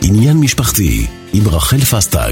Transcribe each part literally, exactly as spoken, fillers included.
עניין משפחתי עם רחל פסטג.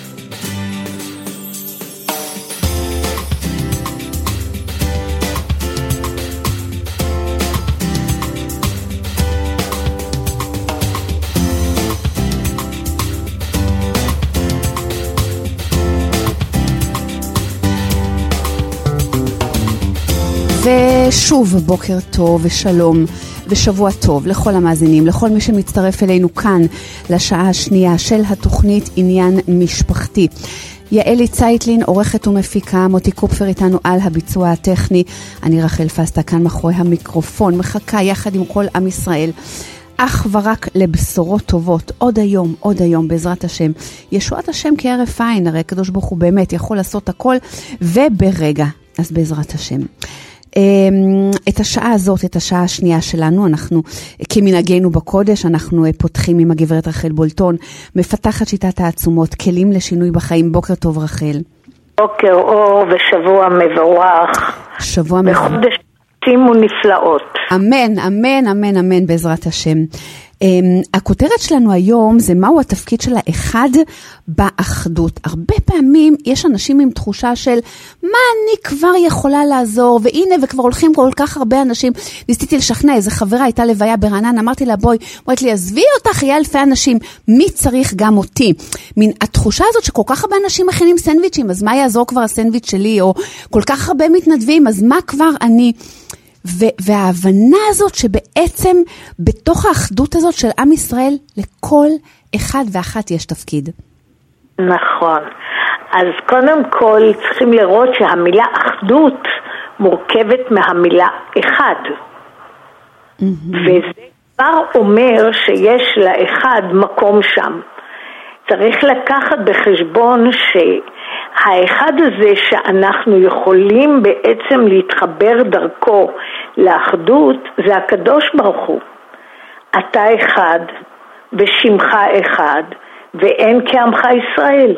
ושוב בוקר טוב ושלום ושבוע טוב לכל המאזינים, לכל מי שמצטרף אלינו כאן לשעה השנייה של התוכנית עניין משפחתי. יעלי צייטלין, עורכת ומפיקה, מוטי קופפר איתנו על הביצוע הטכני. אני רחל פסטה כאן מאחורי המיקרופון, מחכה יחד עם כל עם ישראל אך ורק לבשורות טובות, עוד היום, עוד היום בעזרת השם. ישועת השם כערף עין, הרי הקדוש ברוך הוא באמת יכול לעשות הכל וברגע, אז בעזרת השם. את השעה הזאת, את השעה השנייה שלנו, אנחנו כמנהגנו בקודש, אנחנו פותחים עם הגברת רחל בולטון, מפתחת שיטת העצומות, כלים לשינוי בחיים. בוקר טוב רחל. בוקר אור ושבוע מבורך. שבוע מבורך. בחודש שימו נפלאות. אמן, אמן, אמן, אמן בעזרת השם. Um, הכותרת שלנו היום זה מהו התפקיד של האחד באחדות. הרבה פעמים יש אנשים עם תחושה של מה אני כבר יכולה לעזור, והנה וכבר הולכים כל כך הרבה אנשים. ניסיתי לשכנע, איזה חברה הייתה לוויה ברענן, אמרתי לה בואי, אמרת לי עזבי אותך, יהיה אלפי אנשים, מי צריך גם אותי? מן התחושה הזאת שכל כך הרבה אנשים מכינים סנדוויצ'ים, אז מה יעזור כבר הסנדוויץ' שלי? או כל כך הרבה מתנדבים, אז מה כבר אני? וההבנה הזאת שבעצם בתוך האחדות הזאת של עם ישראל לכל אחד ואחת יש תפקיד. נכון. אז קודם כל צריכים לראות שהמילה אחדות מורכבת מהמילה אחד. וזה כבר אומר שיש לאחד מקום שם. צריך לקחת בחשבון ש... האחד הזה שאנחנו יכולים בעצם להתחבר דרכו לאחדות, זה הקדוש ברוך הוא. אתה אחד ושמך אחד ואין כעמך ישראל.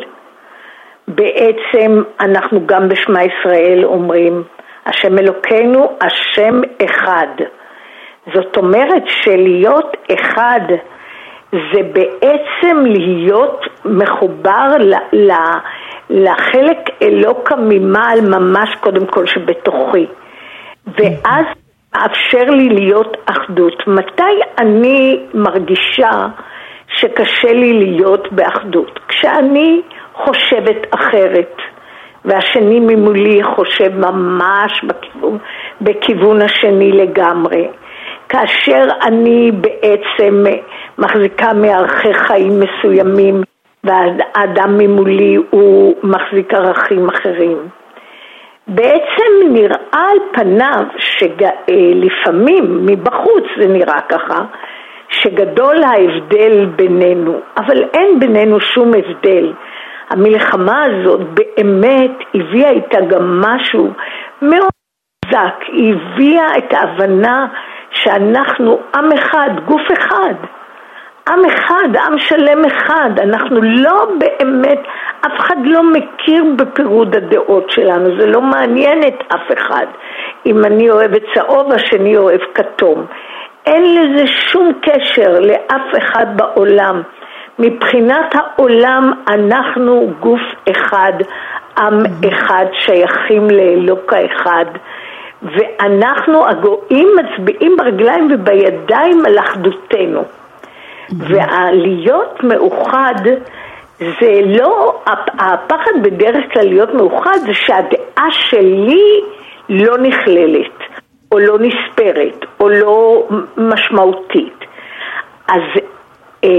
בעצם אנחנו גם בשמה ישראל אומרים, השם אלוקינו, השם אחד. זאת אומרת שלהיות אחד זה בעצם להיות מחובר ל... ל לחלק אלוקה ממעל ממש קודם כל שבתוכי, ואז אפשר לי להיות אחדות. מתי אני מרגישה שקשה לי להיות באחדות? כשאני חושבת אחרת והשני ממולי חושב ממש בכיוון, בכיוון השני לגמרי, כאשר אני בעצם מחזיקה מערכי חיים מסוימים והאדם ממולי הוא מחזיק ערכים אחרים. בעצם נראה על פניו שלפעמים מבחוץ זה נראה ככה שגדול ההבדל בינינו, אבל אין בינינו שום הבדל. המלחמה הזאת באמת הביאה איתה גם משהו מאוד חזק, היא הביאה את ההבנה שאנחנו עם אחד, גוף אחד, עם אחד, עם שלם אחד. אנחנו לא באמת, אף אחד לא מכיר בפירוד הדעות שלנו, זה לא מעניין את אף אחד. אם אני אוהבת צהוב, השני אוהב כתום. אין לזה שום קשר לאף אחד בעולם. מבחינת העולם אנחנו גוף אחד, עם אחד, שייכים לאלוקה אחד. ואנחנו הגויים מצביעים ברגליים ובידיים על אחדותנו. והלהיות מאוחד זה לא, הפחד בדרך כלל להיות מאוחד זה שהדעה שלי לא נכללת או לא נספרת או לא משמעותית. אז אה,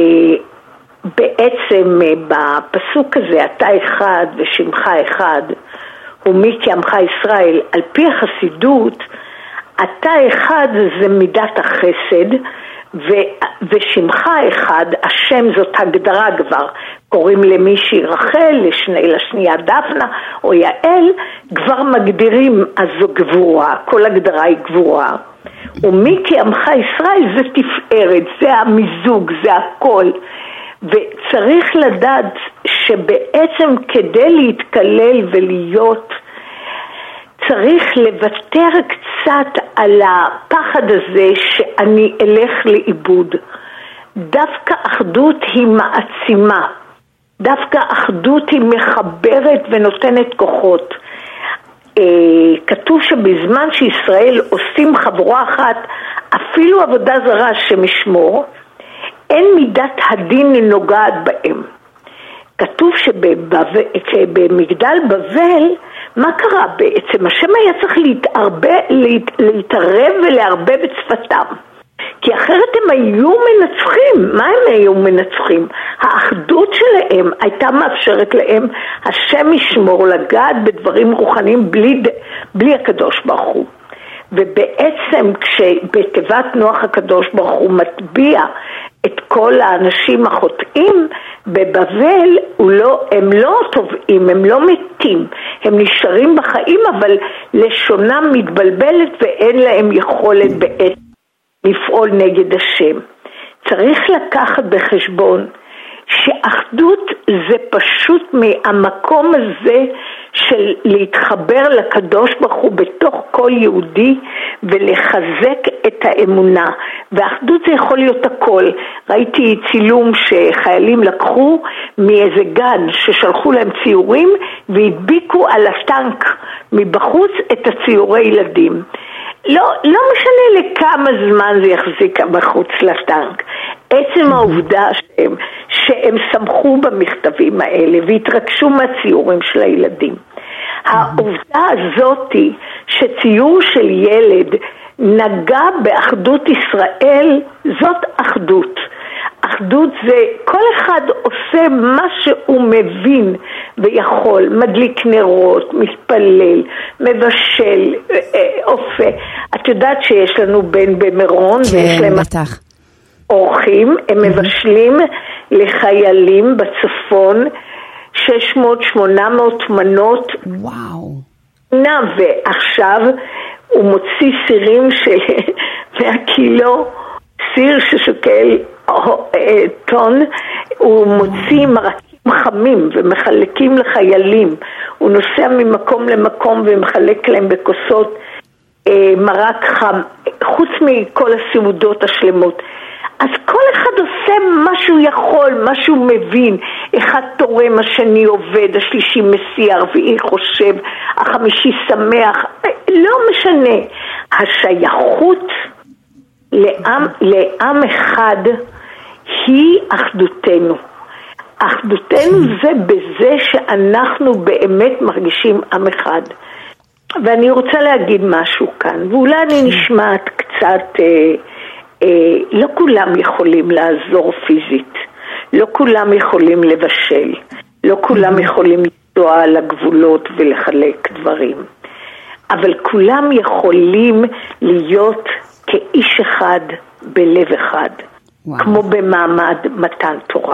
בעצם בפסוק הזה אתה אחד ושמך אחד ומי כעמך ישראל, על פי החסידות אתה אחד זה מידת החסד, ו- ושמך אחד, השם זאת הגדרה כבר, קוראים למישהי רחל, לשני, לשנייה דפנה או יעל, כבר מגדירים, אז זו גבורה, כל הגדרה היא גבורה. ומי כעמך ישראל זה תפארת, זה המיזוג, זה הכל. וצריך לדעת שבעצם כדי להתקלל ולהיות, צריך לוותר קצת על הפחד הזה שאני אלך לאיבוד. דווקא אחדות היא מעצימה, דווקא אחדות היא מחברת ונותנת כוחות. כתוב שבזמן שישראל עושים חבורה אחת, אפילו עבודה זרה שמשמור, אין מידת הדין נוגעת בהם. כתוב שבמגדל בבל, מה קרה בעצם? השם היה צריך להתערב, להתערב ולהרבב את שפתם. כי אחרת הם היו מנצחים. מה הם היו מנצחים? האחדות שלהם הייתה מאפשרת להם, השם ישמור, לגעת בדברים רוחניים בלי, בלי הקדוש ברוך הוא. ובעצם כשבתיבת נוח הקדוש ברוך הוא מטביע את כל האנשים החוטאים, בבבל לא, הם לא טובעים, הם לא מתים, הם נשארים בחיים, אבל לשונם מתבלבלת ואין להם יכולת בעצם לפעול נגד השם. צריך לקחת בחשבון שאחדות זה פשוט מהמקום הזה של להתחבר לקדוש ברוך הוא בתוך כל יהודי ולחזק את האמונה. ואחדות זה יכול להיות הכל. ראיתי צילום שחיילים לקחו מאיזה גן ששלחו להם ציורים והדביקו על הטנק מבחוץ את הציורי ילדים. לא, לא משנה לכמה זמן זה יחזיק בחוץ לטנק. עצם העובדה שהם, שהם שמחו במכתבים האלה והתרגשו מהציורים של הילדים. העובדה הזאת היא שציור של ילד נגע באחדות ישראל, זאת אחדות. אחדות זה כל אחד עושה מה שהוא מבין ויכול, מדליק נרות, מתפלל, מבשל, אופה. את יודעת שיש לנו בן במרון כן, ויש להם בטח. אורחים, הם מבשלים לחיילים בצפון שש מאות שמונה מאות מנות. וואו. ועכשיו הוא מוציא סירים של מאה קילו, סיר ששוקל טון, הוא מוציא מרקים חמים ומחלקים לחיילים. הוא נוסע ממקום למקום ומחלק להם בכוסות מרק חם, חוץ מכל הסעודות השלמות. אז כל אחד עושה מה שהוא יכול, מה שהוא מבין. אחד תורם, השני עובד, השלישי מסיע, הרביעי חושב, החמישי שמח. לא משנה. השייכות לעם, לעם אחד היא אחדותנו. אחדותנו זה בזה שאנחנו באמת מרגישים עם אחד. ואני רוצה להגיד משהו כאן, ואולי אני נשמעת קצת... אה, אה, לא כולם יכולים לעזור פיזית, לא כולם יכולים לבשל, לא כולם יכולים לנסוע על הגבולות ולחלק דברים, אבל כולם יכולים להיות כאיש אחד בלב אחד, וואו. כמו במעמד מתן תורה.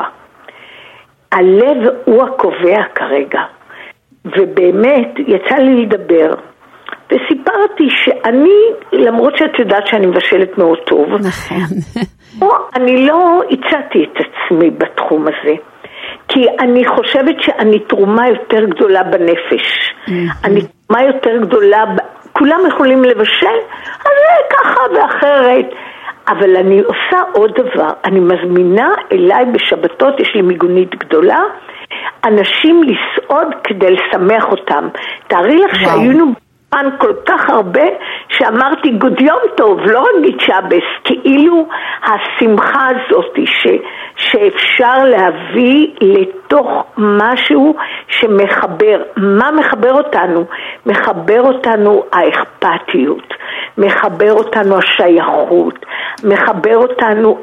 הלב הוא הקובע כרגע, ובאמת יצא לי לדבר, וסיפרתי שאני, למרות שאת יודעת שאני מבשלת מאוד טוב, נכון. אני לא הצעתי את עצמי בתחום הזה, כי אני חושבת שאני תרומה יותר גדולה בנפש. אני תרומה יותר גדולה, כולם יכולים לבשל, אז זה ככה ואחרת. אבל אני עושה עוד דבר, אני מזמינה אליי בשבתות, יש לי מיגונית גדולה, אנשים לסעוד כדי לשמח אותם. תארי לך שהיינו פעם כל כך הרבה שאמרתי גוד יום טוב, לא רגיד שבס, כאילו השמחה הזאת ש, שאפשר להביא לתוך משהו שמחבר. מה מחבר אותנו? מחבר אותנו האכפתיות, מחבר אותנו השייכות, מחבר אותנו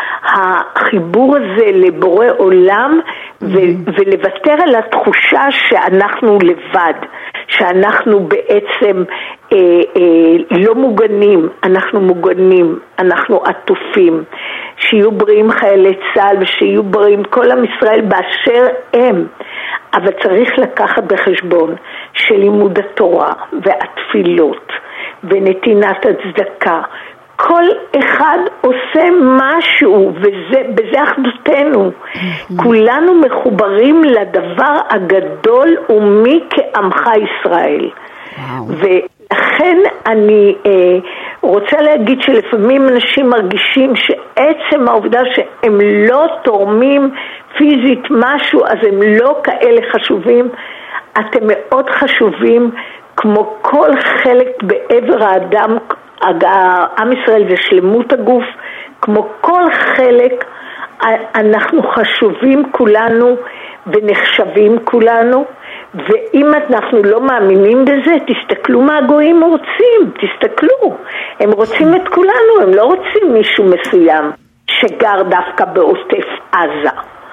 החיבור הזה לבורא עולם, ולוותר על התחושה שאנחנו לבד, שאנחנו בעצם אה, אה, לא מוגנים, אנחנו מוגנים, אנחנו עטופים. שיהיו בריאים חיילי צה"ל ושיהיו בריאים כל עם ישראל באשר הם. אבל צריך לקחת בחשבון שלימוד התורה והתפילות ונתינת הצדקה, כל אחד עושה משהו, ובזה אחדותנו. כולנו מחוברים לדבר הגדול, ומי כעמך ישראל. ולכן אני אה, הוא רוצה להגיד שלפעמים אנשים מרגישים שעצם העובדה שהם לא תורמים פיזית משהו, אז הם לא כאלה חשובים. אתם מאוד חשובים, כמו כל חלק בעבר האדם, עם ישראל זה שלמות הגוף, כמו כל חלק, אנחנו חשובים כולנו ונחשבים כולנו, ואם אנחנו לא מאמינים בזה, תסתכלו מה הגויים רוצים, תסתכלו, הם רוצים את כולנו, הם לא רוצים מישהו מסוים שגר דווקא בעוטף עזה.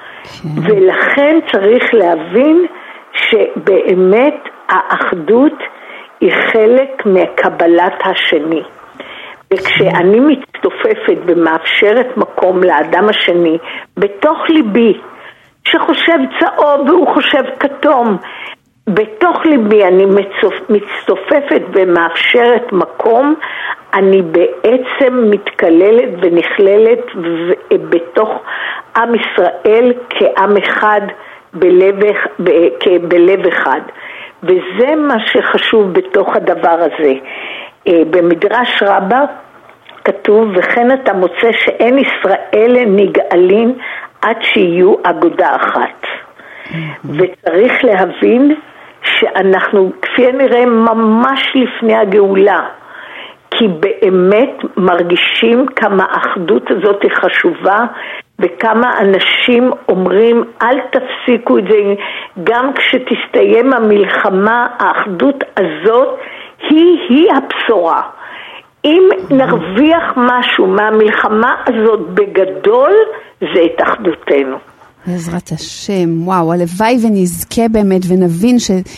ולכן צריך להבין שבאמת האחדות היא חלק מקבלת השני. וכשאני מצטופפת ומאפשרת מקום לאדם השני בתוך ליבי, שחושב צהוב והוא חושב כתום, בתוך ליבי אני מצטופפת ומאפשרת מקום, אני בעצם מתכללת ונכללת בתוך עם ישראל כעם אחד, בלב, בלב אחד. וזה מה שחשוב בתוך הדבר הזה. במדרש רבה כתוב, וכן אתה מוצא שאין ישראל נגאלין עד שיהיו אגודה אחת. וצריך להבין שאנחנו כפי נראה ממש לפני הגאולה, כי באמת מרגישים כמה האחדות הזאת היא חשובה, וכמה אנשים אומרים אל תפסיקו את זה, גם כשתסתיים המלחמה, האחדות הזאת היא היא הבשורה. אם נרוויח משהו מהמלחמה הזאת בגדול, זה את אחדותנו. בעזרת השם, וואו, הלוואי ונזכה באמת ונבין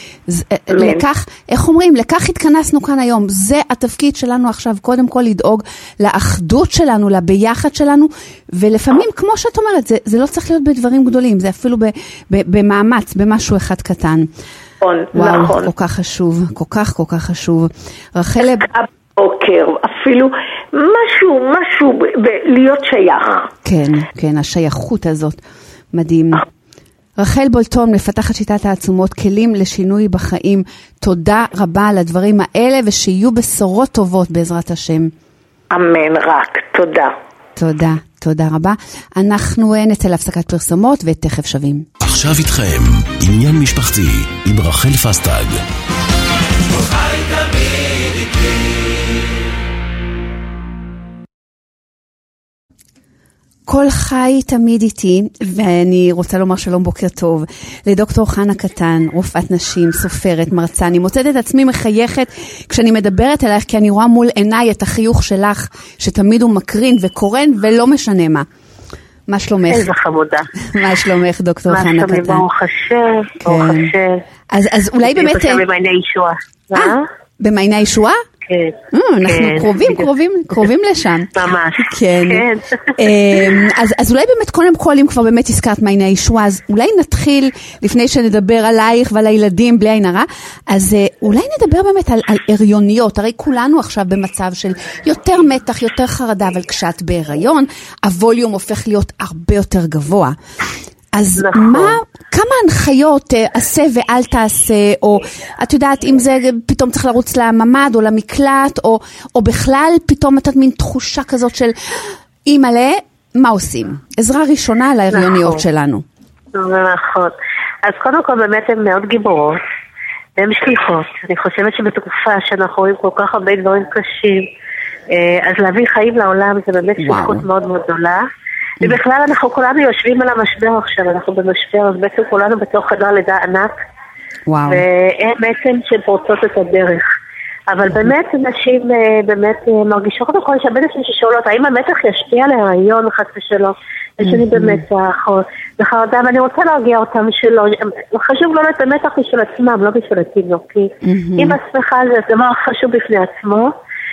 שלקח, איך אומרים, לקח התכנסנו כאן היום, זה התפקיד שלנו עכשיו, קודם כל לדאוג לאחדות שלנו, לביחד שלנו, ולפעמים, כמו שאת אומרת, זה, זה לא צריך להיות בדברים גדולים, זה אפילו ב, ב, במאמץ, במשהו אחד קטן. נכון, וואו, נכון. כל כך חשוב, כל כך, כל כך חשוב. רחל... בוקר, אפילו משהו, משהו, להיות שייך. כן, כן, השייכות הזאת. מדהים. רחל בולטון, מפתחת שיטת העצומות, כלים לשינוי בחיים. תודה רבה על הדברים האלה, ושיהיו בשורות טובות בעזרת השם. אמן, רק. תודה. תודה, תודה רבה. אנחנו נצא להפסקת פרסומות ותכף שווים. עכשיו איתכם, עניין משפחתי עם רחל פסטג. כל חי תמיד איתי, ואני רוצה לומר שלום בוקר טוב לדוקטור חנה קטן, רופאת נשים, סופרת, מרצה. אני מוצאת את עצמי מחייכת כשאני מדברת אלייך, כי אני רואה מול עיניי את החיוך שלך, שתמיד הוא מקרין וקורן ולא משנה מה. מה שלומך? איזה חמודה. מה שלומך, דוקטור חנה קטן? מה שלומי, ברוך השם, ברוך השם. אז אולי באמת... אני חושב במעייני ישועה. אה, במעייני ישועה? כן. אנחנו קרובים, קרובים, קרובים לשם. ממש. כן. אז אולי באמת קודם כל, אם כבר באמת הזכרת מעייני הישועה, אז אולי נתחיל, לפני שנדבר עלייך ועל הילדים, בלי עין הרע, אז אולי נדבר באמת על הריוניות. הרי כולנו עכשיו במצב של יותר מתח, יותר חרדה, אבל כשאת בהיריון, הווליום הופך להיות הרבה יותר גבוה. אז נכון. מה, כמה הנחיות עשה ואל תעשה, או את יודעת, אם זה פתאום צריך לרוץ לממד או למקלט, או, או בכלל פתאום את מין תחושה כזאת של אימא'לה, מה עושים? עזרה ראשונה על ההריוניות נכון. שלנו. נכון. אז קודם כל באמת הן מאוד גיבורות, והן שליחות. אני חושבת שבתקופה שאנחנו רואים כל כך הרבה דברים קשים, אז להביא חיים לעולם זה באמת שליחות מאוד מאוד גדולה. ובכלל אנחנו כולנו יושבים על המשבר עכשיו, אנחנו במשבר, אז בעצם כולנו בתוך חדר לידה ענק, והן בעצם שפורצות את הדרך. אבל באמת נשים באמת מרגישות, קודם כל שהבן אדם ששאולות, האם המתח ישפיע על ההיריון חס ושלום, ושאני במתח, או בחרדה, ואני רוצה להרגיע אותם שלא, חשוב לא להיות במתח בשביל עצמם, לא בשביל התינוק, כי אם השמחה זה דבר חשוב בפני עצמו,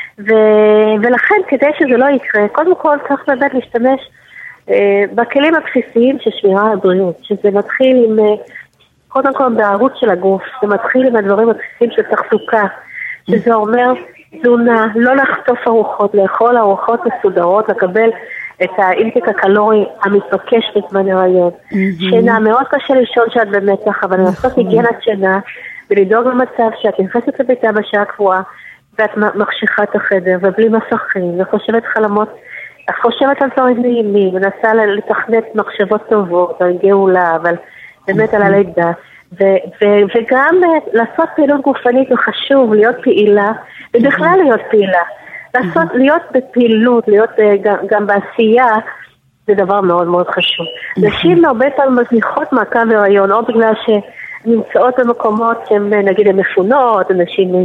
ולכן כדי שזה לא יקרה, קודם כל צריך באמת להשתמש בכלים הבסיסיים של שמירה על הבריאות, שזה מתחיל עם, קודם כל בערוץ של הגוף, זה מתחיל עם הדברים הבסיסיים של תחזוקה, שזה אומר תזונה, לא לחטוף ארוחות, לאכול ארוחות מסודרות, לקבל את האינטק הקלורי המתבקש בזמן הריון. שינה, מאוד קשה לישון שאת במתח, אבל לעשות היגיינת שינה, ולדאוג למצב שאת נכנסת לביתה בשעה קבועה, ואת מחשיכה את החדר, ובלי מסכים, וחושבת חלומות, את חושבת על דברים נעימים, מנסה לתכנת מחשבות טובות, על גאולה, אבל באמת על הלידה, ו- ו- וגם לעשות פעילות גופנית זה חשוב, להיות פעילה, ובכלל להיות פעילה. לעשות, להיות בפעילות, להיות גם, גם בעשייה, זה דבר מאוד מאוד חשוב. נשים הרבה פעמים מזניחות מעקב הריון, או בגלל שנמצאות במקומות שהן נגיד הן מפונות, נשים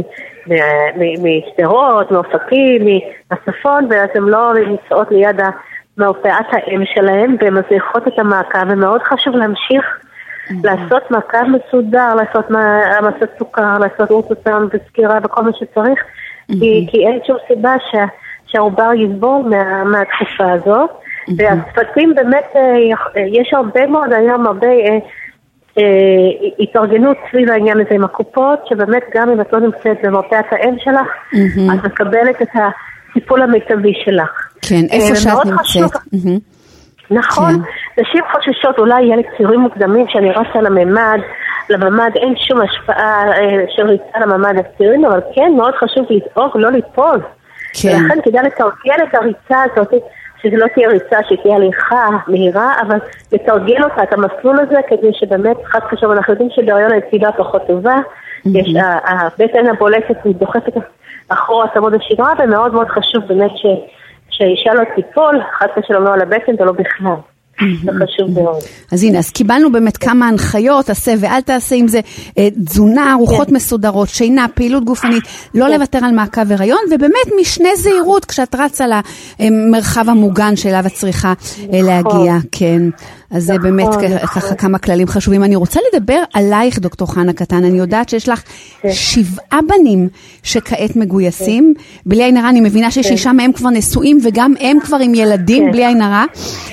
משדרות, מאופקים, מהצפון, ואז הן לא נמצאות ליד מרפאת האם שלהן, והן מזניחות את המעקב, ומאוד חשוב להמשיך לעשות מעקב מסודר, לעשות המסת סוכר, לעשות אולטרסאונד וסקירה וכל מה שצריך, כי, כי אין שום סיבה שה, שהעובר יסבול מה, מהתקופה הזאת. והצוותים באמת, יש הרבה מאוד היום, הרבה אה, אה, התארגנות סביב העניין הזה עם הקופות, שבאמת גם אם את לא נמצאת במרפאת האם שלך, את מקבלת את הטיפול המיטבי שלך. כן, איפה שאת נמצאת. נכון, נשים חוששות, אולי יהיה לי ציורים מוקדמים שאני רצה לממד, לממד אין שום השפעה של ריצה לממד הציורים, אבל כן מאוד חשוב לדאוג, לא ליפול. ולכן כדאי לתרגל את הריצה הזאת, שזה לא תהיה ריצה, שתהיה הליכה מהירה, אבל לתרגל אותה, את המסלול הזה, כדי שבאמת, חד חשוב, אנחנו יודעים שבהריון היציבה פחות טובה, יש הבטן הבולטת דוחפת אחורה את עמוד השדרה, ומאוד מאוד חשוב באמת ש... שהאישה לא תיפול, חד כשלום לא על הבטן ולא בכלל. זה חשוב מאוד. אז הנה, אז קיבלנו באמת כמה הנחיות, עשה ואל תעשה עם זה, תזונה, ארוחות מסודרות, שינה, פעילות גופנית, לא לוותר על מעקב הריון, ובאמת משנה זהירות כשאת רצה למרחב המוגן שאליו את צריכה להגיע, כן. אז זה באמת ככה כמה כללים חשובים. אני רוצה לדבר עלייך, דוקטור חנה קטן, אני יודעת שיש לך שבעה בנים שכעת מגויסים, בלי עין הרע, אני מבינה ששישה מהם כבר נשואים, וגם הם כבר עם ילדים, בלי עין הרע.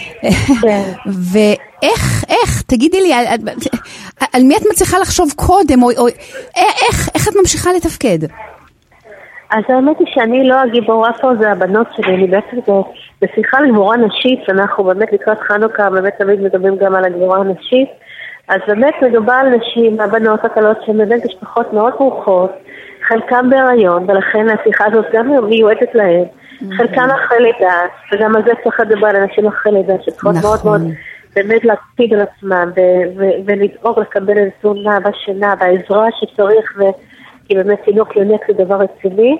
ואיך, איך, תגידי לי, על, על, על מי את מצליחה לחשוב קודם, או, או איך, איך את ממשיכה לתפקד? אז האמת היא שאני לא הגיבורה פה, זה הבנות שלי, אני בעצם בשיחה לגבורה נשית, אנחנו באמת לקראת חנוכה, באמת תמיד מדברים גם על הגבורה הנשית, אז באמת מדובר על נשים, הבנות הקלות שהן באמת משפחות מאוד ברוכות, חלקם בהיריון, ולכן השיחה הזאת גם מיועדת להן, חלקם אחרי לידה, וגם על זה צריך לדבר על אנשים אחרי לידה, שצריכות מאוד מאוד באמת להקפיד על עצמם, ולדאוג לקבל את תזונה בשינה, והעזרה שצריך, כי באמת תינוק יונק זה דבר רציני,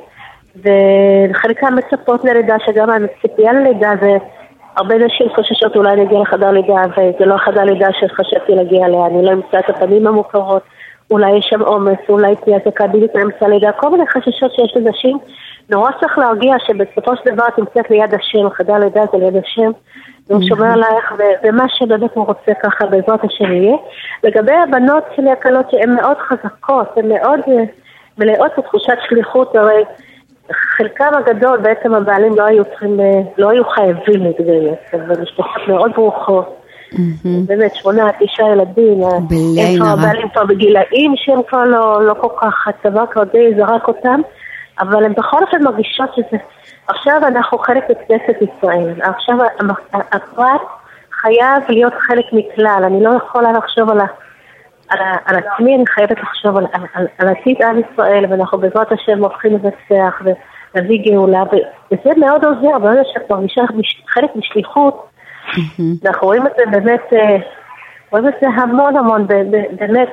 וחלקם מצפות ללידה, שגם הציפייה ללידה זה, הרבה נשים חוששות אולי להגיע לחדר לידה, וזה לא החדר לידה שחשבתי להגיע אליה, אני לא אמצא את הפנים המוכרות, אולי יש שם עומס, אולי תהיה זקה בדיוק מאמצע לידה, כל מיני חששות שיש לנשים, נורא צריך להרגיע שבסופו של דבר את נמצאת ליד השם, החדר לידה זה ליד השם, והוא שומר עלייך, ומה שבאמת הוא רוצה ככה בעזרת השם יהיה. לגבי הבנות שלי הקלות שהן מאוד חזקות, הן מאוד מלאות בתחושת שליחות, הרי חלקם הגדול בעצם הבעלים לא היו צריכים, לא היו חייבים להתגייס, ומשפחות מאוד ברוכות, באמת שמונה, תשעה ילדים, הם כבר הבעלים כבר בגילאים שהם כבר לא כל כך, הצבא כבר די זרק אותם, אבל הן בכל אופן מרגישות שזה, עכשיו אנחנו חלק מכנסת ישראל, עכשיו הפרט חייב להיות חלק מכלל, אני לא יכולה לחשוב על, ה, על, ה, על עצמי, אני חייבת לחשוב על, על, על, על עתיד עם ישראל, ואנחנו בעזרת השם הולכים לבצח ולהביא גאולה, וזה מאוד עוזר, ברגע שאת מרגישה חלק משליחות, אנחנו רואים את זה באמת, רואים את זה המון המון, באמת,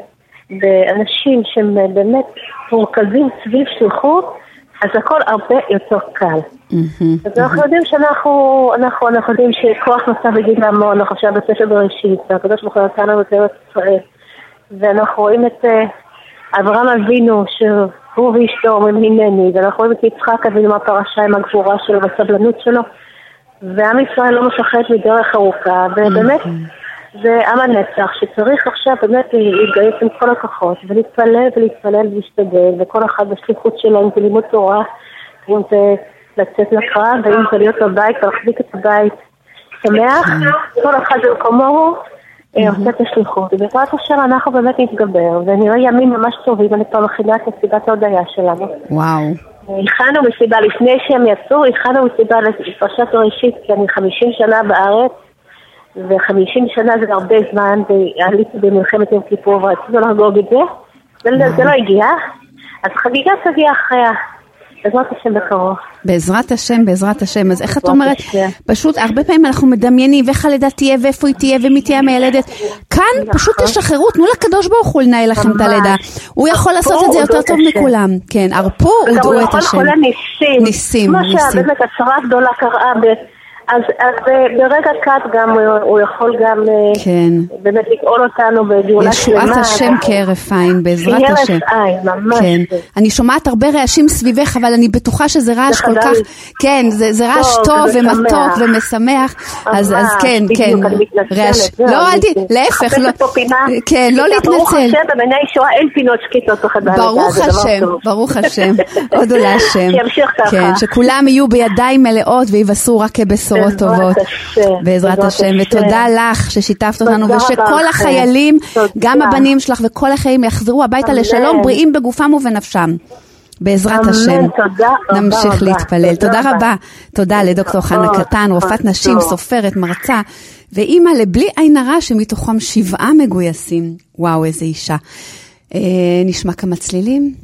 באנשים שהם באמת מורכזים סביב שליחות, אז הכל הרבה יותר קל. אז אנחנו יודעים שאנחנו, אנחנו, אנחנו יודעים שכוח נוסע בגיל להמון, אנחנו עכשיו בספר בראשית, והקדוש ברוך הוא נתן לנו את ארץ ישראל, ואנחנו רואים את אברהם אבינו, שהוא ואשתו אומרים הנני, ואנחנו רואים את יצחק אבינו מהפרשה עם הגבורה שלו והסבלנות שלו, ועם ישראל לא מפחד מדרך ארוכה, ובאמת זה עם הנצח שצריך עכשיו באמת להתגייס עם כל הכוחות ולהתפלל ולהתפלל ולהשתדל, וכל אחד בשליחות שלהם זה לימוד תורה, אם זה לצאת לקרב ואם זה להיות בבית ולהחזיק את הבית שמח, כל אחד במקומו עושה את השליחות, ובעזרת השם אנחנו באמת נתגבר ונראה ימים ממש טובים. אני פה מכינה את מסיבת ההודיה שלנו. וואו. הכנו מסיבה לפני שהם יצאו, הכנו מסיבה לפרשת בראשית, כי אני חמישים שנה בארץ, ו-חמישים שנה זה הרבה זמן, ועליתי במלחמת יום כיפור, ורצינו לחגוג את זה, זה לא הגיע, אז חגיגה תגיע אחריה. בעזרת השם בקרוב. בעזרת השם, בעזרת השם. אז איך את אומרת? פשוט הרבה פעמים אנחנו מדמיינים ואיך הלידה תהיה ואיפה היא תהיה ומי תהיה המיילדת. כאן פשוט תשחררו, תנו לקדוש ברוך הוא לנהל לכם את הלידה. הוא יכול לעשות את זה יותר טוב מכולם. כן, הרפו ודעו את השם. הוא יכול כל הניסים. ניסים, מה ניסים. שבאמת הצרה גדולה קראה ב... אז, אז ברגע קט גם הוא יכול גם כן. באמת לגאול אותנו בגאולה שלמה. ישועת השם כהרף עין, בעזרת השם. כהרף עין, ממש. כן. אני שומעת הרבה רעשים סביבך, אבל אני בטוחה שזה רעש כל כך, כן, זה, זה רעש טוב, טוב ומתוק ומשמח. אז, אז כן, כן. רעש. לא, אל ת... להפך, לא. כן, לא להתנצל. ברוך השם, בבני ישועה אין פינות שקטות בחדר. ברוך השם, ברוך השם. עוד עולה השם. שימשיך ככה. כן, שכולם יהיו בידיים מלאות ויבשרו רק כבשורות. טובות, בעזרת השם, ותודה לך ששיתפת אותנו, ושכל החיילים, גם הבנים שלך וכל החיים יחזרו הביתה לשלום, בריאים בגופם ובנפשם. בעזרת השם. נמשיך להתפלל. תודה רבה. תודה לדוקטור חנה קטן, רופאת נשים, סופרת, מרצה, ואימא לבלי עין הרע שמתוכם שבעה מגויסים. וואו, איזה אישה. נשמע כמה צלילים.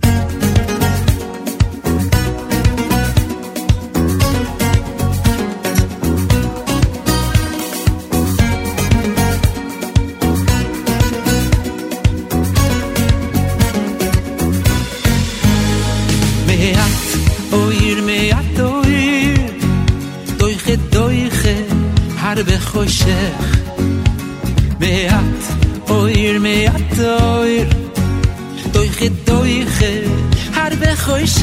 בחושך מעט אויר מעט אויר דויכה דויכה הרבה חושך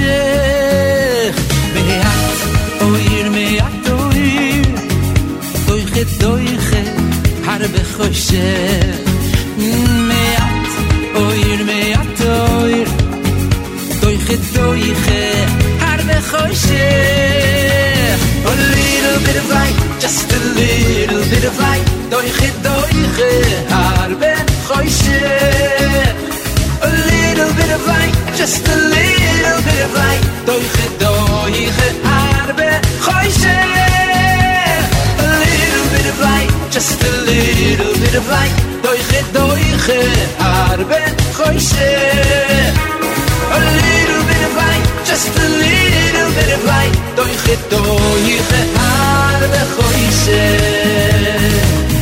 מעט אויר מעט אויר דויכה דויכה הרבה חושך מעט אויר מעט אויר דויכה דויכה הרבה חושך. A little bit of light, just a little bit of light. Doiche, doiche, harbe choshech. A little bit of light, just a little bit of light. Doiche, doiche, harbe choshech. A little bit of light, just a little bit of light. Doiche, doiche, harbe choshech. A little bit of light, just a little bit of light. Doiche, doiche, harbe choshech.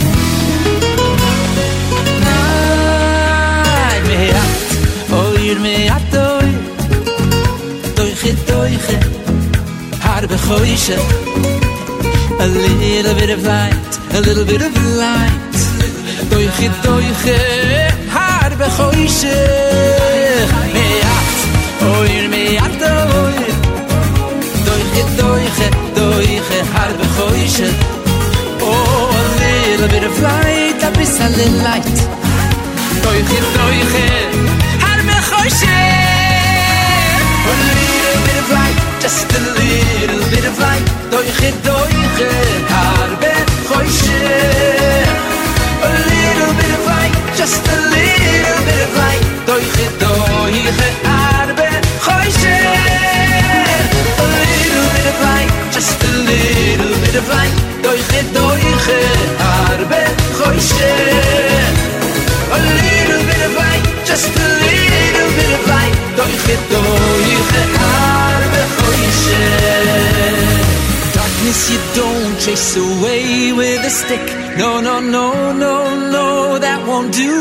Ay, me'at, oir me'at oir. Doiche, doiche, harbe choshech. A little bit of light, a little bit of light. Doiche, doiche, harbe choshech. Me'at, oir me'at oir. Doiche, doiche, doiche, harbe choshech. Oh, a little bit of light, a bissel light. Doiche, doiche, harbe choshech. A little bit of light, just a little bit of light. Doiche, doiche, harbe choshech. A little bit of light, just a little bit of light. Doiche, doiche, harbe choshech. A little bit of light, just a little bit of light. Doiche, doiche, harbe choshech. A little bit of light, just a little bit of light. Doiche, doiche, harbe choshech. Darkness you don't chase away with a stick. No, no, no, no, no, that won't do.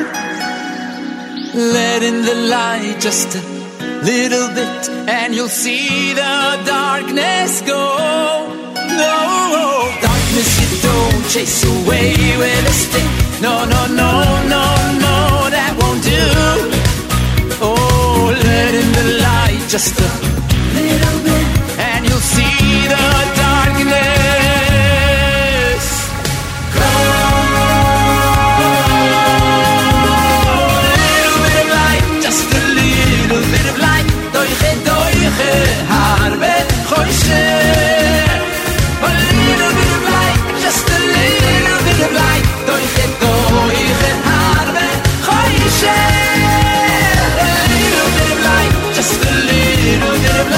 Let in the light just a little bit, and you'll see the darkness go. No, darkness you don't chase away with a stick. No, no, no, no, no, that won't do. Oh, let in the light just a little bit, and you'll see the darkness go. A little bit of light, just a little bit of light. Doiche, doiche, harbe choshech. A little bit of light, just a little bit of light. Doiche, doiche, harbe choshech. A little bit of light, just a little bit of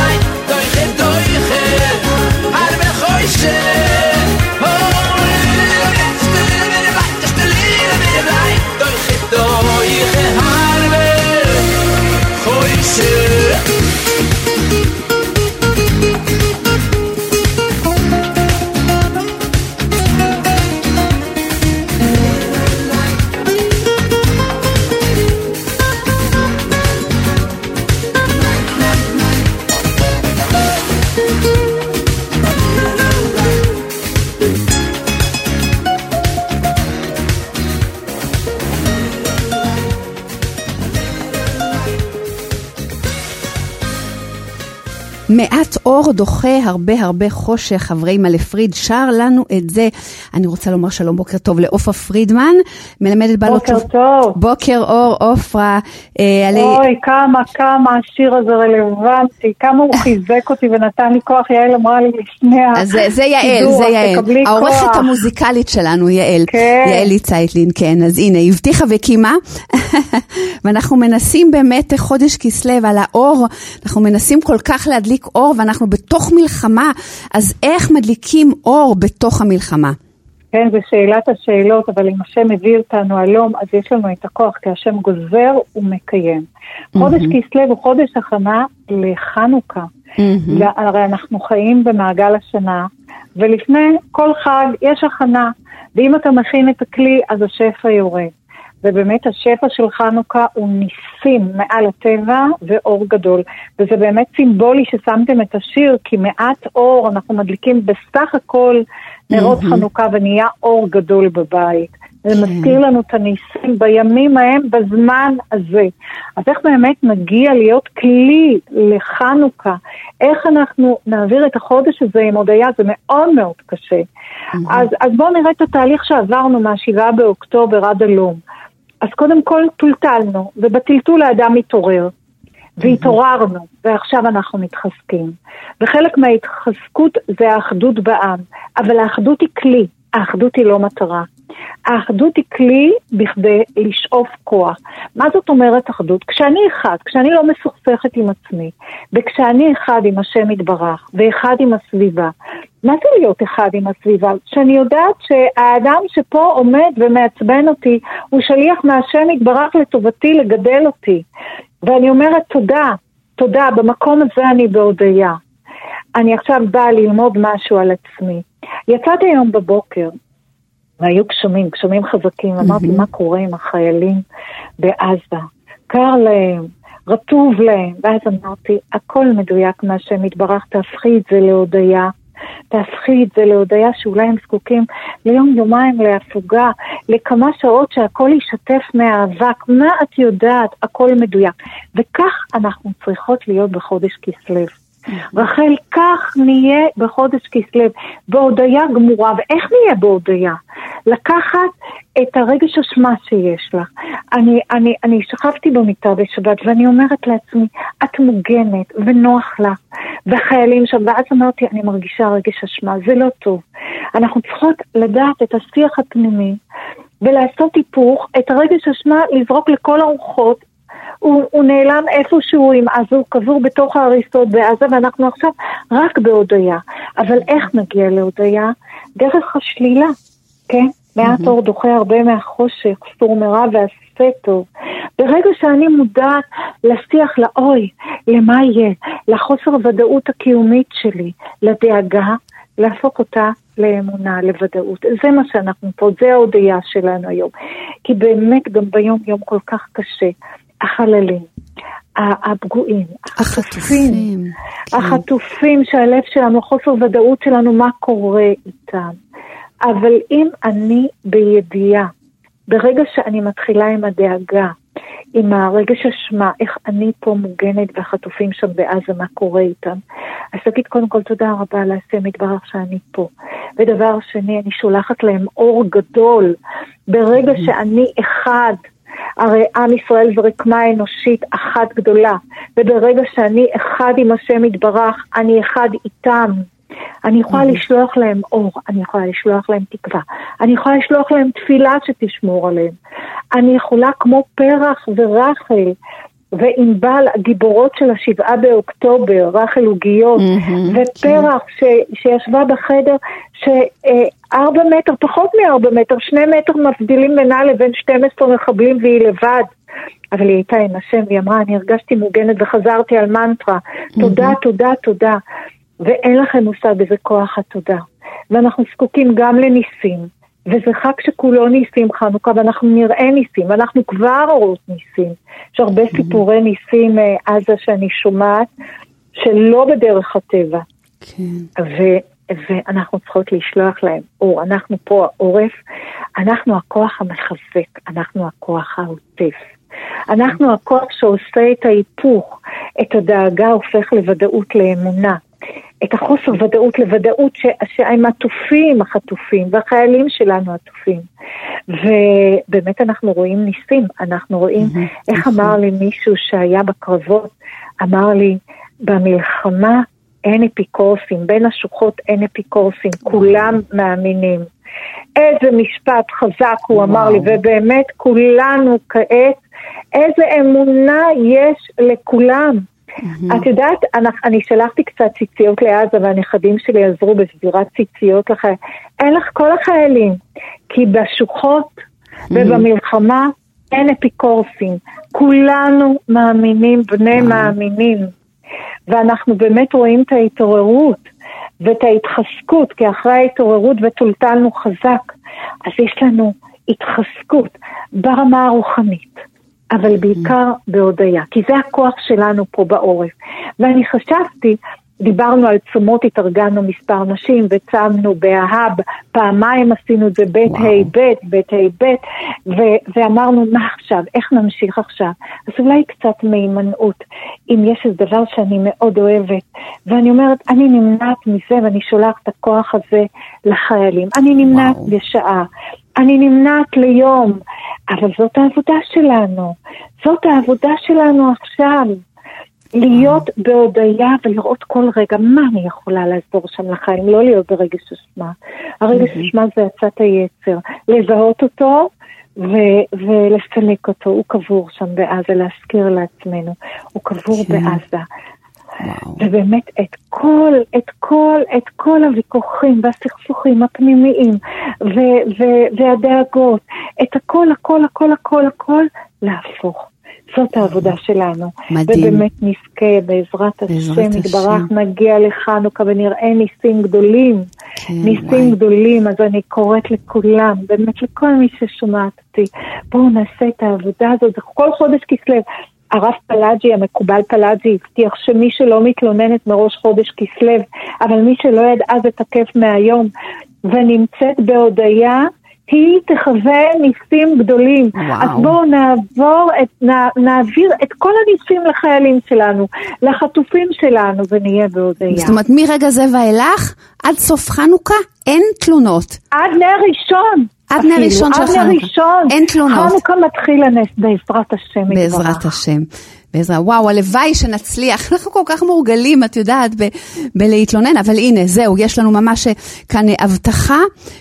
מעט אור דוחה הרבה הרבה חושך, חברי מלא פריד שר לנו את זה. אני רוצה לומר שלום, בוקר טוב לאופרה פרידמן, מלמדת בעלות... בוקר טוב. בוקר אור, אופרה. אה, אוי, עלי... כמה, כמה השיר הזה רלוונטי, כמה הוא חיזק אותי ונתן לי כוח. יעל אמרה לי לפני אז זה, זה יעל, זה יעל. העורכת כוח. המוזיקלית שלנו, יעל. כן. יעלי צייטלין, כן. אז הנה, הבטיחה וקימה. ואנחנו מנסים באמת חודש כסלו על האור, אנחנו מנסים כל כך להדליק אור, ואנחנו בתוך מלחמה, אז איך מדליקים אור בתוך המלחמה? כן, זה שאלת השאלות, אבל אם השם הביא אותנו הלום, אז יש לנו את הכוח, כי השם גוזר ומקיים. Mm-hmm. חודש כסלו הוא חודש הכנה לחנוכה. Mm-hmm. הרי אנחנו חיים במעגל השנה, ולפני כל חג יש הכנה, ואם אתה מכין את הכלי, אז השפע יורד. ובאמת השפע של חנוכה הוא ניסים מעל הטבע ואור גדול. וזה באמת סימבולי ששמתם את השיר, כי מעט אור אנחנו מדליקים בסך הכל נרות mm-hmm. חנוכה ונהיה אור גדול בבית. זה mm-hmm. מזכיר לנו את הניסים בימים ההם בזמן הזה. אז איך באמת נגיע להיות כלי לחנוכה? איך אנחנו נעביר את החודש הזה עם הודיה? זה מאוד מאוד קשה. Mm-hmm. אז, אז בואו נראה את התהליך שעברנו מהשבעה באוקטובר עד הלום. אז קודם כל טולטלנו, ובטלטול האדם מתעורר, והתעוררנו, ועכשיו אנחנו מתחזקים. וחלק מההתחזקות זה האחדות בעם, אבל האחדות היא כלי, האחדות היא לא מטרה. האחדות היא כלי בכדי לשאוף כוח. מה זאת אומרת אחדות? כשאני אחד, כשאני לא מסוכסכת עם עצמי, וכשאני אחד עם השם יתברך, ואחד עם הסביבה, מה זה להיות אחד עם הסביבה? שאני יודעת שהאדם שפה עומד ומעצבן אותי, הוא שליח מהשם יתברך לטובתי, לגדל אותי. ואני אומרת תודה, תודה, במקום הזה אני בהודיה. אני עכשיו באה ללמוד משהו על עצמי. יצאתי היום בבוקר, והיו גשמים, גשמים חזקים, אמרתי מה קורה עם החיילים בעזה, קר להם, רטוב להם, ואז אמרתי, הכל מדויק מהשם יתברך, תהפכי את זה להודיה, תהפכי את זה להודיה שאולי הם זקוקים ליום יומיים להפוגה, לכמה שעות שהכל ישתף מהאבק, מה את יודעת, הכל מדויק, וכך אנחנו צריכות להיות בחודש כסלו. רחל, כך נהיה בחודש כסלו, בהודיה גמורה. ואיך נהיה בהודיה? לקחת את הרגש השמה שיש לך. אני, אני, אני שכבתי במיטה בשבת, ואני אומרת לעצמי, את מוגנת ונוח לך. והחיילים שם, ואז אמרתי, אני מרגישה רגש השמה, זה לא טוב. אנחנו צריכות לדעת את השיח הפנימי, ולעשות היפוך, את הרגש השמה לזרוק לכל הרוחות, הוא, הוא נעלם איפשהו עם עזו, קבור בתוך ההריסות בעזה, ואנחנו עכשיו רק בהודיה. אבל איך נגיע להודיה? דרך השלילה, כן? מעט אור דוחה הרבה מהחושך, סור מרע ועשה טוב. ברגע שאני מודעת לשיח לאוי, למה יהיה, לחוסר ודאות הקיומית שלי, לדאגה, להפוך אותה לאמונה, לוודאות. זה מה שאנחנו פה, זה ההודיה שלנו היום. כי באמת גם ביום יום כל כך קשה, החללים, הפגועים, החטופים, החטופים שהלב שלנו, חוסר ודאות שלנו, מה קורה איתם. אבל אם אני בידיעה, ברגע שאני מתחילה עם הדאגה, עם הרגש השמה, איך אני פה מוגנת והחטופים שם בעזה, מה קורה איתם, אז תגיד קודם כל תודה רבה להשם יתברך שאני פה. ודבר שני, אני שולחת להם אור גדול, ברגע שאני אחד, הרי עם ישראל זה רקמה אנושית אחת גדולה, וברגע שאני אחד עם השם יתברך, אני אחד איתם, אני יכולה לשלוח להם אור, אני יכולה לשלוח להם תקווה, אני יכולה לשלוח להם תפילה שתשמור עליהם, אני יכולה כמו פרח ורחל וענבל, הגיבורות של השבעה באוקטובר, רחל וגיות, ופרח ש, שישבה בחדר שארבע מטר, פחות מארבע מטר, שני מטר מבדילים בינה לבין שתים עשרה מחבלים והיא לבד. אבל היא הייתה עם השם והיא אמרה, אני הרגשתי מוגנת וחזרתי על מנטרה, תודה, תודה, תודה. ואין לכם מושג בזה כוח התודה. ואנחנו זקוקים גם לניסים, וזה חג שכולו ניסים חנוכה, ואנחנו נראה ניסים, ואנחנו כבר רואות ניסים. יש הרבה סיפורי ניסים עזה שאני שומעת, שלא בדרך הטבע. כן. ו- ואנחנו צריכות לשלוח להם, או אנחנו פה העורף, אנחנו הכוח המחזק, אנחנו הכוח העוטף. אנחנו הכוח שעושה את ההיפוך, את הדאגה הופך לוודאות לאמונה. את החוסר ודאות לוודאות שהם עטופים, החטופים, והחיילים שלנו עטופים. ובאמת אנחנו רואים ניסים, אנחנו רואים, איך אמר לי מישהו שהיה בקרבות, אמר לי, במלחמה אין אפיקורסים, בין השוחות אין אפיקורסים, כולם מאמינים. איזה משפט חזק הוא אמר לי, ובאמת כולנו כעת, איזה אמונה יש לכולם. את יודעת, אני שלחתי קצת ציציות לעזה, והנכדים שלי עזרו בסבירת ציציות לך. אין לך כל החיילים, כי בשוחות ובמלחמה אין אפיקורסים. כולנו מאמינים, בני מאמינים. ואנחנו באמת רואים את ההתעוררות ואת ההתחזקות, כי אחרי ההתעוררות וטולטלנו חזק, אז יש לנו התחזקות ברמה הרוחנית. אבל בעיקר בהודיה, כי זה הכוח שלנו פה בעורף. ואני חשבתי, דיברנו על צומות, התארגנו מספר נשים, וצמנו באהב, פעמיים עשינו את זה בית ה' בית, בית ה' בית, ואמרנו, מה עכשיו? איך נמשיך עכשיו? אז אולי קצת מהימנעות, אם יש איזה דבר שאני מאוד אוהבת, ואני אומרת, אני נמנעת מזה, ואני שולחת את הכוח הזה לחיילים. אני נמנעת וואו. בשעה. אני נמנעת ליום, אבל זאת העבודה שלנו. זאת העבודה שלנו עכשיו. להיות בהודיה ולראות כל רגע מה אני יכולה לעזור שם לחיים, לא להיות ברגש אשמה. הרגש אשמה זה הצעת היצר. לזהות אותו ו- ולסלק אותו. הוא קבור שם בעזה, להזכיר לעצמנו. הוא קבור בעזה. וואו. ובאמת את כל, את כל, את כל הוויכוחים והסכסוכים הפנימיים ו- ו- והדאגות, את הכל, הכל, הכל, הכל, הכל, להפוך. זאת העבודה שלנו. מדהים. ובאמת נזכה בעזרת השם, נתברך, נגיע לחנוכה ונראה ניסים גדולים. כן, ניסים וואי. גדולים, אז אני קוראת לכולם, באמת לכל מי ששומעת אותי, בואו נעשה את העבודה הזאת, כל חודש כסלו. הרב פלאג'י, המקובל פלאג'י, הבטיח שמי שלא מתלוננת מראש חודש כסלו, אבל מי שלא ידעה זה תקף מהיום, ונמצאת בהודיה, היא תחווה ניסים גדולים. וואו. אז בואו נעבור, את, נע, נעביר את כל הניסים לחיילים שלנו, לחטופים שלנו, ונהיה בהודיה. זאת אומרת, מרגע זה ואילך, עד סוף חנוכה, אין תלונות. עד נר ראשון. עד נר ראשון של חנוכה. אין תלונות. חנוכה מתחיל הנס בעזרת השם. בעזרת השם. בעזרת, וואו, הלוואי שנצליח. אנחנו כל כך מורגלים, את יודעת, ב- בלהתלונן, אבל הנה, זהו, יש לנו ממש כאן הבטחה,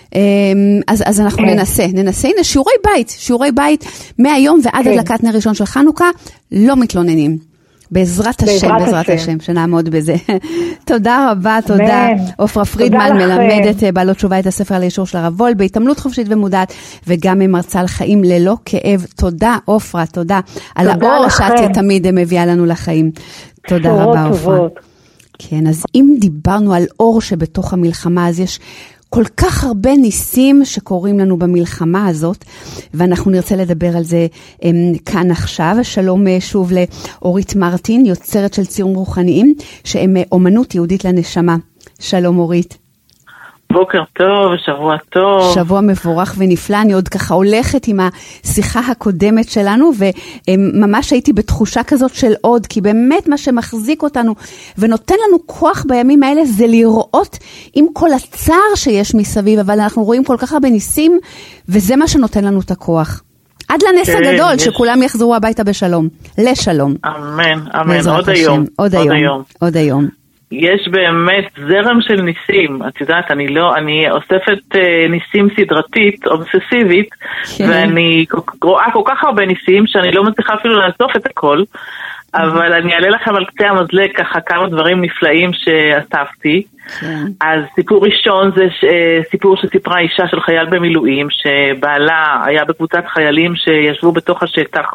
אז, אז אנחנו ננסה, ננסה, הנה, שיעורי בית, שיעורי בית, מהיום ועד הדלקת נר ראשון של חנוכה, לא מתלוננים. בעזרת השם, בעזרת השם, שנעמוד בזה. תודה רבה, תודה. עופרה פרידמן מלמדת בעלות תשובה את הספר על הישור של הרב וול, בהתעמלות חופשית ומודעת, וגם ממרצה על חיים ללא כאב. תודה, עופרה, תודה. על האור שאת תמיד מביאה לנו לחיים. תודה רבה, עופרה. כן, אז אם דיברנו על אור שבתוך המלחמה, אז יש כל כך הרבה ניסים שקורים לנו במלחמה הזאת, ואנחנו נרצה לדבר על זה הם, כאן עכשיו. שלום שוב לאורית מרטין, יוצרת של ציורים רוחניים, שהם אומנות יהודית לנשמה. שלום אורית. בוקר טוב, שבוע טוב. שבוע מבורך ונפלא, אני עוד ככה הולכת עם השיחה הקודמת שלנו, וממש הייתי בתחושה כזאת של עוד, כי באמת מה שמחזיק אותנו, ונותן לנו כוח בימים האלה, זה לראות עם כל הצער שיש מסביב, אבל אנחנו רואים כל כך הרבה ניסים, וזה מה שנותן לנו את הכוח. עד לנס כן, הגדול, יש... שכולם יחזרו הביתה בשלום, לשלום. אמן, אמן, עוד היום, עוד היום, עוד היום. יש באמת זרם של ניסים, את יודעת, אני לא, אני אוספת אה, ניסים סדרתית, אובססיבית, כן. ואני רואה כל כך הרבה ניסים שאני לא מצליחה אפילו לאסוף את הכל, אבל אני אעלה לכם על קצה המזלג ככה כמה דברים נפלאים שאספתי. כן. אז סיפור ראשון זה ש, סיפור שסיפרה אישה של חייל במילואים, שבעלה היה בקבוצת חיילים שישבו בתוך השטח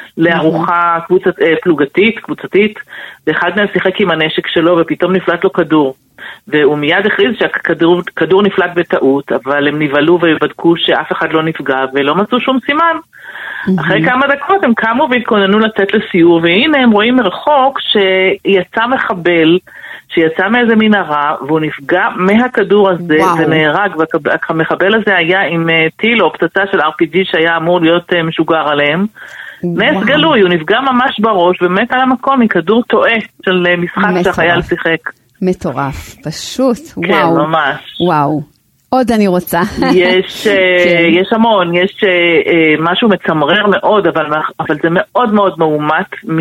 לארוחה קבוצת, פלוגתית, קבוצתית, ואחד מהם שיחק עם הנשק שלו ופתאום נפלט לו כדור. והוא מיד הכריז שהכדור כדור נפלט בטעות, אבל הם נבהלו ובדקו שאף אחד לא נפגע ולא מצאו שום סימן. Mm-hmm. אחרי כמה דקות הם קמו והתכוננו לצאת לסיור, והנה הם רואים מרחוק שיצא מחבל, שיצא מאיזה מנהרה, והוא נפגע מהכדור הזה וואו. ונהרג, והמחבל הזה היה עם טיל או פצצה של אר פי ג'י שהיה אמור להיות משוגר עליהם, נס גלוי, הוא נפגע ממש בראש, ומת על המקום מכדור טועה של משחק שהחייל שיחק. מטורף, פשוט, כן, וואו. כן, ממש. וואו. עוד אני רוצה. יש, כן. יש המון, יש משהו מצמרר מאוד, אבל, אבל זה מאוד מאוד מאומת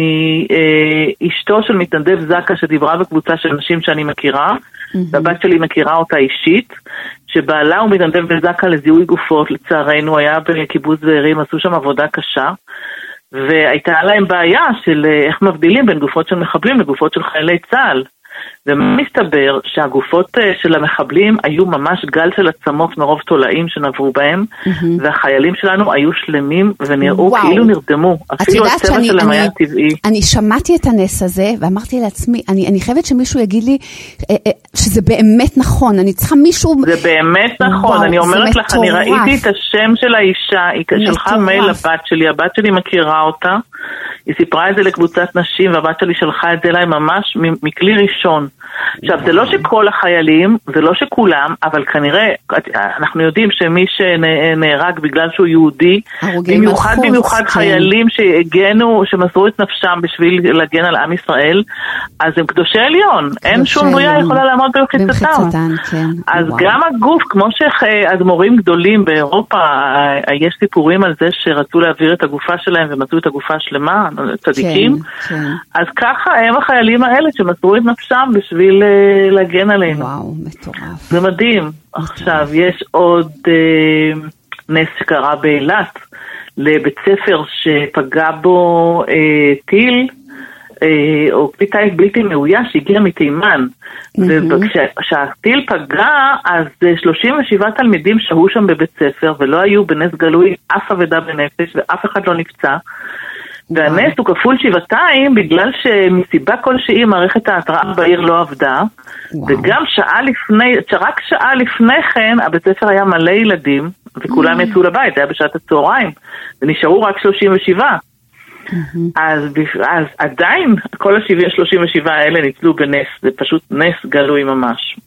מאשתו של מתנדב זקה שדיברה בקבוצה של נשים שאני מכירה, והבת שלי מכירה אותה אישית, שבעלה הוא מתנדב בזקה לזיהוי גופות, לצערנו היה בקיבוץ בארים, עשו שם עבודה קשה, והייתה להם בעיה של איך מבדילים בין גופות של מחבלים לגופות של חיילי צה"ל. ומסתבר שהגופות של המחבלים היו ממש גל של עצמות מרוב תולעים שנברו בהם, והחיילים שלנו היו שלמים ונראו כאילו נרדמו, אפילו הצבע שלהם היה טבעי. אני שמעתי את הנס הזה ואמרתי לעצמי, אני חייבת שמישהו יגיד לי שזה באמת נכון, אני צריכה מישהו... זה באמת נכון, אני אומרת לך, אני ראיתי את השם של האישה, היא שלחה מייל לבת שלי, הבת שלי מכירה אותה, היא סיפרה את זה לקבוצת נשים, והבת שלי שלחה את זה אליי ממש מכלי ראשון. עכשיו, זה לא שכל החיילים, זה לא שכולם, אבל כנראה, אנחנו יודעים שמי שנהרג בגלל שהוא יהודי, במיוחד במיוחד חיילים שהגנו, שמסרו את נפשם בשביל להגן על עם ישראל, אז הם קדושי עליון, אין שום בריאה יכולה לעמוד במחיצתם. אז גם הגוף, כמו שאדמו"רים גדולים באירופה, יש סיפורים על זה שרצו להעביר את הגופה שלהם ומצאו את הגופה שלמה, צדיקים, אז ככה הם החיילים האלה שמסרו את נפשם בשביל להגן עלינו. וואו, מטורף. זה מדהים. מטורף. עכשיו, יש עוד אה, נס שקרה באילת, לבית ספר שפגע בו אה, טיל, אה, או כלי טיס בלתי מאויש, שהגיע מתימן. וכשהטיל פגע, אז שלושים ושבעה תלמידים שהו שם בבית ספר, ולא היו בנס גלוי אף אבדה בנפש, ואף אחד לא נפצע. והנס הוא כפול שבעתיים בגלל שמסיבה כלשהי מערכת ההתראה בעיר לא עבדה, וגם שעה לפני, רק שעה לפני כן הבית ספר היה מלא ילדים וכולם יצאו לבית, זה היה בשעת הצהריים ונשארו רק שלושים ושבע. אז, אז עדיין כל ה-שלושים ושבע האלה ניצלו בנס, זה פשוט נס גלוי ממש.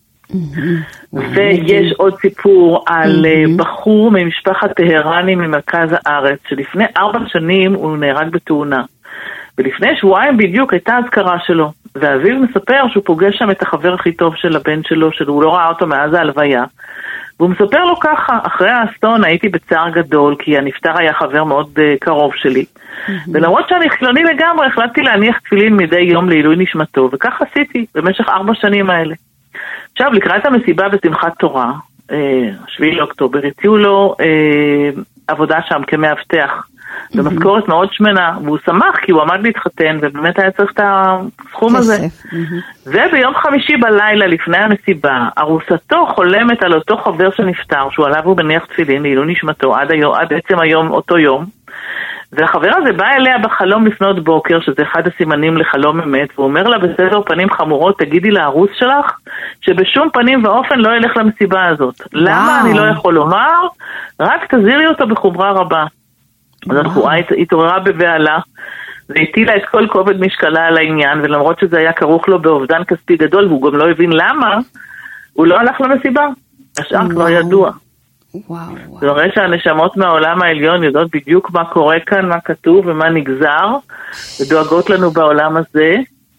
ויש עוד סיפור על בחור ממשפחת טהרני ממרכז הארץ, שלפני ארבע שנים הוא נהרג בתאונה, ולפני שבועיים בדיוק הייתה הזכרה שלו, ואביו מספר שהוא פוגש שם את החבר הכי טוב של הבן שלו, שהוא לא ראה אותו מאז ההלוויה, והוא מספר לו ככה, אחרי האסון הייתי בצער גדול, כי הנפטר היה חבר מאוד קרוב שלי, ולמרות שאני חילוני לגמרי, החלטתי להניח תפילין מדי יום לעילוי נשמתו, וכך עשיתי במשך ארבע שנים האלה. עכשיו, לקראת המסיבה בשמחת תורה, שביעי לאוקטובר, הציעו לו אה, עבודה שם כמאבטח, במשכורת מאוד שמנה, והוא שמח כי הוא עמד להתחתן, ובאמת היה צריך את הסכום הזה. וביום חמישי בלילה לפני המסיבה, ארוסתו חולמת על אותו חבר שנפטר, שהוא עליו הוא מניח תפילין, לעילוי נשמתו, עד, היום, עד בעצם היום, אותו יום, והחבר הזה בא אליה בחלום לפנות בוקר, שזה אחד הסימנים לחלום אמת, והוא אומר לה בסבר פנים חמורות, תגידי לארוס שלך, שבשום פנים ואופן לא ילך למסיבה הזאת. וואו. למה אני לא יכול לומר? רק תזירי אותו בחומרה רבה. אז הבחורה התעוררה בבעלה, והטילה את כל כובד משקלה על העניין, ולמרות שזה היה כרוך לו באובדן כספי גדול, והוא גם לא הבין למה, הוא לא הלך למסיבה. השאר כבר ידוע. וואו, וואו. זה מראה שהנשמות מהעולם העליון יודעות בדיוק מה קורה כאן, מה כתוב ומה נגזר, ודואגות לנו בעולם הזה.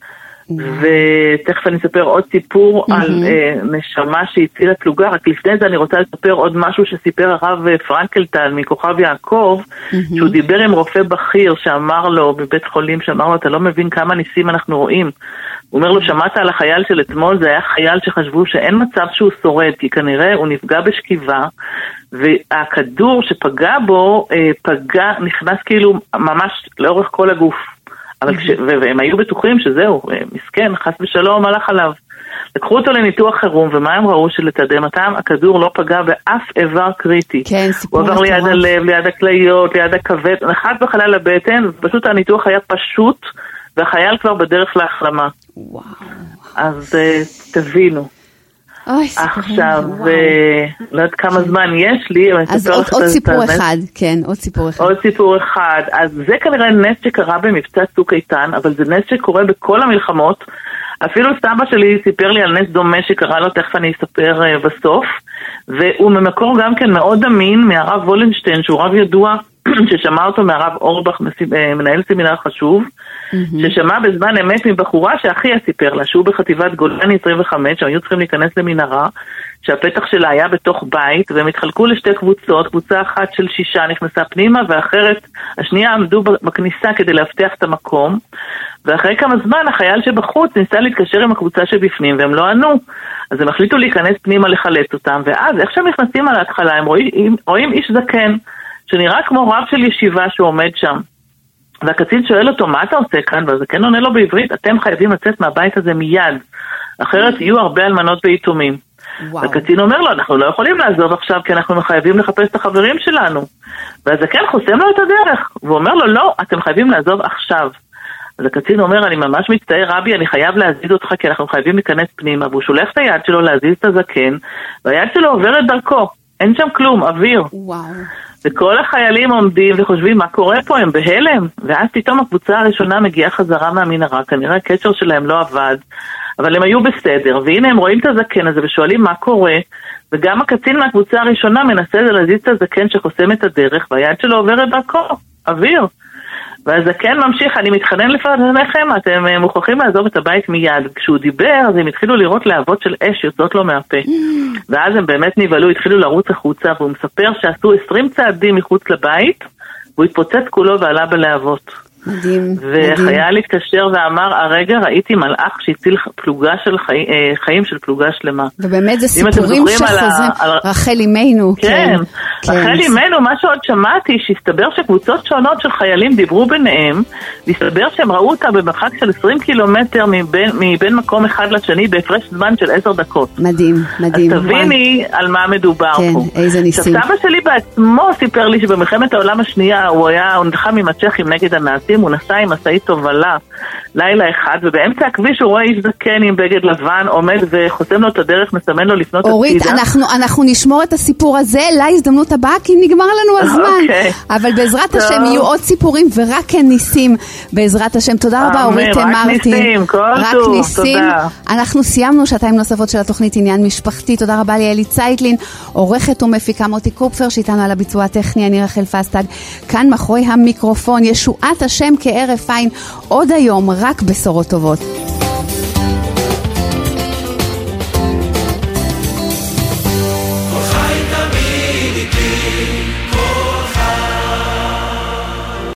ותכף אני אספר עוד סיפור על uh, נשמה שהצילה פלוגה, רק לפני זה אני רוצה לספר עוד משהו שסיפר הרב פרנקלטל מכוכב יעקב, שהוא דיבר עם רופא בכיר שאמר לו בבית חולים, שאמר לו אתה לא מבין כמה ניסים אנחנו רואים. הוא אומר לו שמעת על החייל של אתמול, זה היה חייל שחשבו שאין מצב שהוא שורד, כי כנראה הוא נפגע בשכיבה, והכדור שפגע בו פגע, נכנס כאילו ממש לאורך כל הגוף. אבל כש... והם היו בטוחים שזהו, מסכן, חס ושלום הלך עליו. לקחו אותו לניתוח חירום, ומה הם ראו? שלתדהמתם הכדור לא פגע באף איבר קריטי. כן, סיפור הוא עבר ליד הלב, ליד הכליות, ליד הכבד, נחת בחלל הבטן, ופשוט הניתוח היה פשוט, והחייל כבר בדרך להחלמה. וואו. אז uh, תבינו. אוי, עכשיו, לא יודעת כמה זמן יש לי. אז עוד, עוד סיפור אחד, כן, עוד סיפור אחד. עוד סיפור אחד, אז זה כנראה נס שקרה במבצע צוק איתן, אבל זה נס שקורה בכל המלחמות. אפילו סבא שלי סיפר לי על נס דומה שקרה לו, תכף אני אספר בסוף, והוא ממקור גם כן מאוד אמין מהרב וולנשטיין, שהוא רב ידוע ששמע אותו מהרב אורבך, מנהל סמינר חשוב, ששמע בזמן אמת מבחורה שאחיה סיפר לה, שהוא בחטיבת גולני עשרים וחמש, שהיו צריכים להיכנס למנהרה, שהפתח שלה היה בתוך בית, והם התחלקו לשתי קבוצות, קבוצה אחת של שישה נכנסה פנימה, ואחרת, השנייה עמדו בכניסה כדי להבטיח את המקום, ואחרי כמה זמן החייל שבחוץ ניסה להתקשר עם הקבוצה שבפנים, והם לא ענו, אז הם החליטו להיכנס פנימה לחלץ אותם, ואז איך שהם נכנסים על ההתחלה, הם רואים, רואים איש זקן, שנראה כמו רב של ישיבה שעומד שם, והקצין שואל אותו, מה אתה עושה כאן? והזקן עונה לו בעברית, אתם חייבים לצאת מהבית הזה מיד, אחרת יהיו הרבה אלמנות ויתומים. והקצין אומר לו, אנחנו לא יכולים לעזוב עכשיו, כי אנחנו חייבים לחפש את החברים שלנו. והזקן חוסם לו את הדרך, והוא אומר לו, לא, אתם חייבים לעזוב עכשיו. אז הקצין אומר, אני ממש מצטער רבי, אני חייב להזיז אותך, כי אנחנו חייבים להיכנס פנימה, והוא שולח את היד שלו להזיז את הזקן, והיד שלו עוברת דרכו, אין שם כלום, אוויר. וואו. וכל החיילים עומדים וחושבים מה קורה פה, הם בהלם, ואז פתאום הקבוצה הראשונה מגיעה חזרה מהמנהרה, כנראה הקשר שלהם לא עבד, אבל הם היו בסדר, והנה הם רואים את הזקן הזה ושואלים מה קורה, וגם הקצין מהקבוצה הראשונה מנסה להזיז את הזקן שחוסם את הדרך, והיד שלו עוברת דרכו, אוויר. והזקן ממשיך, אני מתחנן לפניכם, אתם מוכרחים לעזוב את הבית מיד. כשהוא דיבר, אז הם התחילו לראות להבות של אש יוצאות לו מהפה. ואז הם באמת נבהלו, התחילו לרוץ החוצה, והוא מספר שעשו עשרים צעדים מחוץ לבית, והוא התפוצץ כולו ועלה בלהבות. מדהים, וחייל התקשר ואמר, הרגע ראיתי מלאך שהציל פלוגה של חי... חיים של פלוגה שלמה. ובאמת זה סיפורים שחוזרים, על... רחל אימנו. כן, כן. רחל אימנו, מה שעוד שמעתי, שהסתבר שקבוצות שונות של חיילים דיברו ביניהם, והסתבר שהם ראו אותה במרחק של עשרים קילומטר מבין, מבין מקום אחד לשני, בהפרש זמן של עשר דקות. מדהים, מדהים. אז תביני על מה מדובר כן, פה. כן, איזה ניסים. סבא שלי בעצמו סיפר לי שבמלחמת העולם השנייה, הוא היה, הוא נלחם עם הצ'כים נגד הנאצים, הוא נסע עם מסעית תובלה לילה אחד, ובאמצע הכביש הוא רואה איש זקן עם בגד לבן, עומד וחוסם לו את הדרך, מסמן לו לפנות הצידה. אורית, אנחנו, אנחנו נשמור את הסיפור הזה להזדמנות הבאה, כי נגמר לנו הזמן. Okay. אבל בעזרת טוב. השם יהיו עוד סיפורים, ורק ניסים בעזרת השם. תודה רבה, אורית מרטין. רק ניסים, כל רק טוב, ניסים. תודה. אנחנו סיימנו שעתיים נוספות של התוכנית עניין משפחתי. תודה רבה ליאלי צייטלין, עורכת ומפיקה מוטי קופפר, שאיתנו על הביצוע הטכני, אני רחל פסטג. כאן מאחורי המיקרופון, ישועת השם כערף עין, עוד היום רק בשורות טובות.